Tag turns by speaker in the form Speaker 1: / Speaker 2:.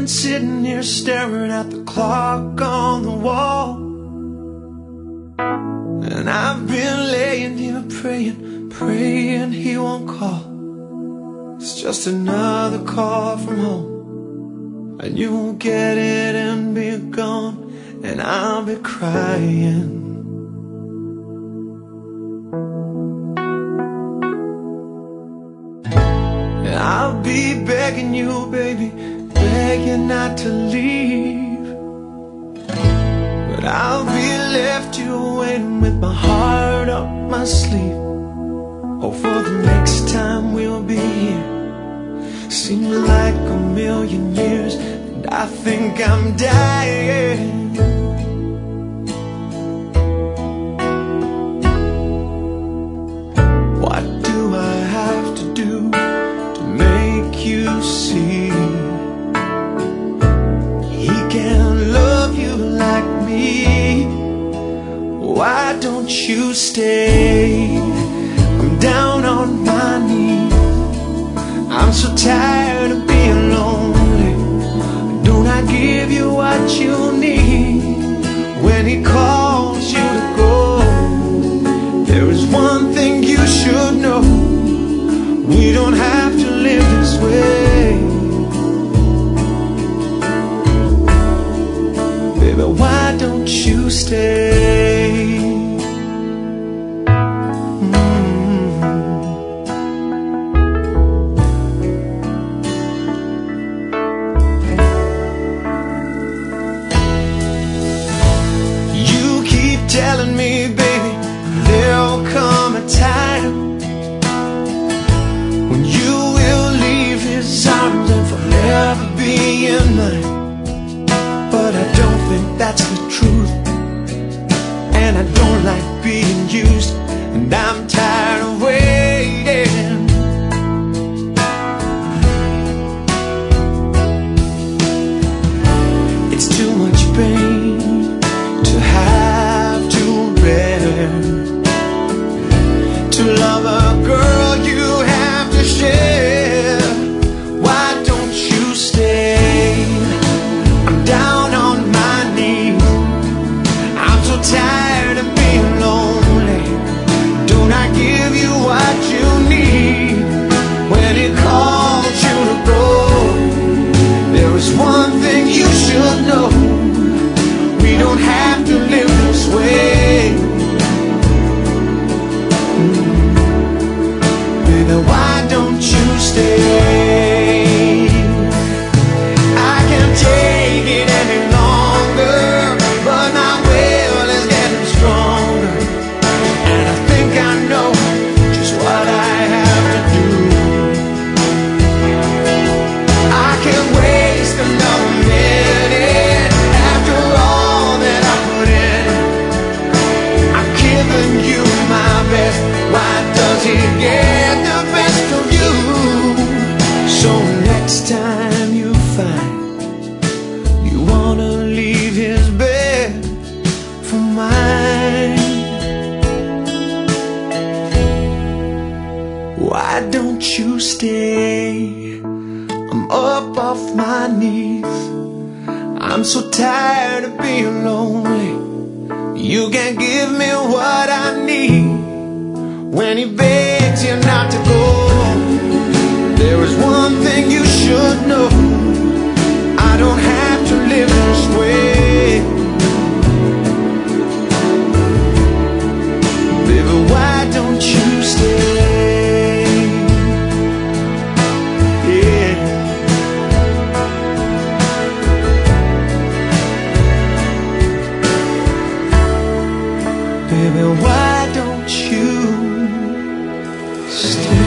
Speaker 1: sitting here staring at the clock on the wall, and I've been laying here praying, praying he won't call. It's just another call from home, and you won't get it and be gone, and I'll be crying. And I'll be begging you, baby, begging not to leave, but I'll be left here waiting with my heart up my sleeve. Oh, for the next time we'll be here, seems like a million years, and I think I'm dying. What do I have to do to make you see he can't love you like me? Why don't you stay? I'm down on my knees, I'm so tired of being lonely. Don't I give you what you need when he calls you to go? There is one thing you should know, we don't have to live this way. Baby, why don't you stay? Telling me, baby, there'll come a time when you will leave his arms and forever be in mine. But I don't think that's the truth, and I don't like being used, and I'm tired of waiting. It's too much pain to have to love a girl you have to share. Why don't you stay? I'm down on my knees, I'm so tired of being lonely. Don't I give you what you need when he calls you to go? There is one thing you should know, we don't have to live this way. Why don't you stay? I can't take it any longer, but my will is getting stronger, and I think I know just what I have to do. I can't waste another minute after all that I put in. I'm giving you my best, why does he get the best of you? So next time you find you wanna leave his bed for mine, why don't you stay? I'm up off my knees, I'm so tired of being lonely. You can't give me what I need when he begs you not to go. There is one thing you should know, I don't have to live this way. Baby, why don't you stay? Yeah. Baby, why don't you stay?